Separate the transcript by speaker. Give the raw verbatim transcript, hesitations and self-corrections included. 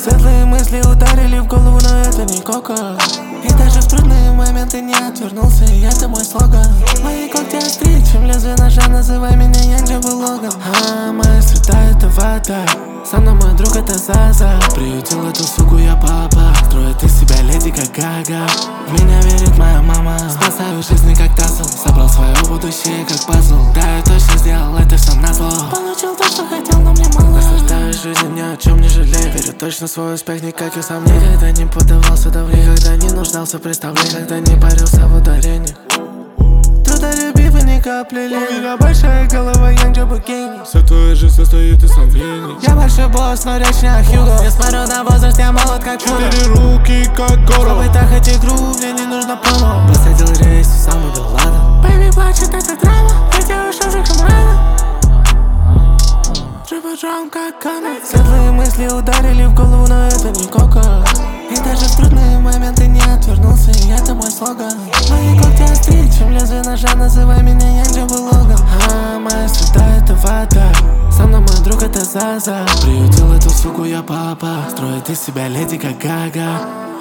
Speaker 1: Светлые мысли ударили в голову, но это не кока. И даже в трудные моменты не отвернулся, и это мой слоган. Мои когти острее, чем лезвие ножа, называй меня Янджа Логан. А, моя среда это вода, со мной мой друг это Заза. Приютил эту суку я папа, строит из себя леди как Гага. В меня верит моя мама, спасаю жизни как Тассел. Собрал свое будущее как пазл, да, я точно сделал это все назло. Получил то, что хотел, но мне мало. Наслаждаюсь жизнью, ни о чем не жалею. Верю точно в свой успех, никак и сам никогда не поддавался давлению, никогда не нуждался в представлении, никогда не парился в ударении. Трудолюбив и ни капли лень. У меня большая голова, Янджа гений.
Speaker 2: Вся твоя жизнь состоит из сомнений.
Speaker 1: Я большой босс, но речь не о Хьюго. Несмотря на возраст, я молод как чудо.
Speaker 2: Четыре руки как город.
Speaker 1: Чтобы так хоть игру, мне не нужно промо. Посадил рейс, сам убил ладно. Бэйби плачет, это драма. Я делаю шажиком рано. Джипа драм как канат. Светлые мысли ударили в голову, но это не кока. И даже в трудные моменты не отвернулся, и это мой слоган. Мои когти острее, чем лезвие ножа, называй меня Янджа Логан. А, моя среда это вода, со мной мой друг это Заза. Приютил эту суку я папа, строит из себя леди как Гага.